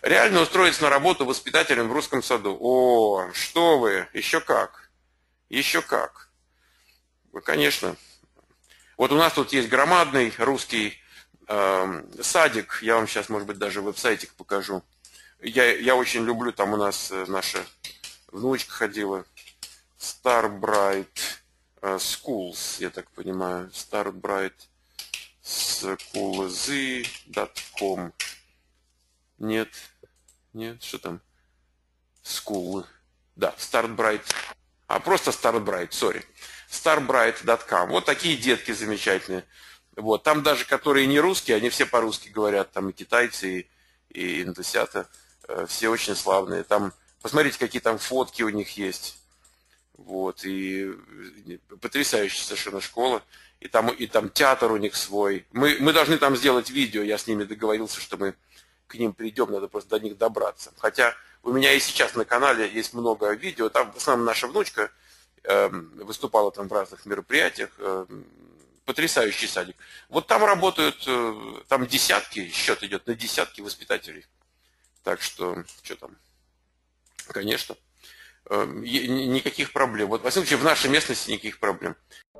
Реально устроиться на работу воспитателем в русском саду. О, что вы, еще как. Еще как. Конечно. Вот у нас тут есть громадный русский садик. Я вам сейчас, может быть, даже веб-сайтик покажу. Я очень люблю, там у нас наша внучка ходила. Starbright Schools, я так понимаю. Starbright Schools.com. Нет, что там? School. Да, Starbright. Просто Starbright, сори. Starbright.com. Вот такие детки замечательные. Вот. Там даже, которые не русские, они все по-русски говорят. Там и китайцы, и индосята. Все очень славные. Там, посмотрите, какие там фотки у них есть. Вот. И потрясающая совершенно школа. И там театр у них свой. Мы должны там сделать видео. Я с ними договорился, что мы к ним придем. Надо просто до них добраться. Хотя у меня и сейчас на канале есть много видео. Там в основном наша внучка выступала там в разных мероприятиях. Потрясающий садик. Вот там работают, там десятки, счет идет на десятки воспитателей. Так что там? Конечно. Никаких проблем. Вот, во всяком случае, в нашей местности никаких проблем.